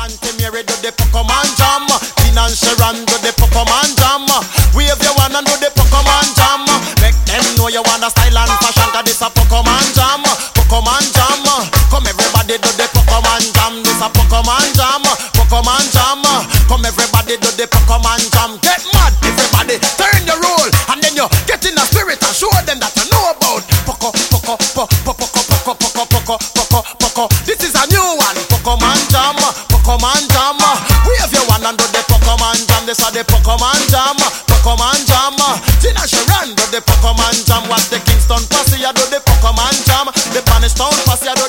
Auntie Mary do the Pokemon jam. Tina and Sharon do the Pokemon jam. Wave your one and do the Pokemon jam. Make them know you want a style and fashion, cause this a Pokemon jam. Pokemon jam. Come everybody do the Pokemon jam. This a Pokemon jam. Pokemon jam. Come everybody do the Pokemon jam. Get mad everybody, turn your roll. And then you get in the spirit and show them that you know about Poco. This is a new one, Pokemon jam. Pokemon jam. Wave your one and do the Pokemon jam. This are the Pokemon jam. Pokemon jam. Tina Sharon do the Pokemon jam. What the Kingston Posse do the Pokemon jam. The Spanish Town Posse do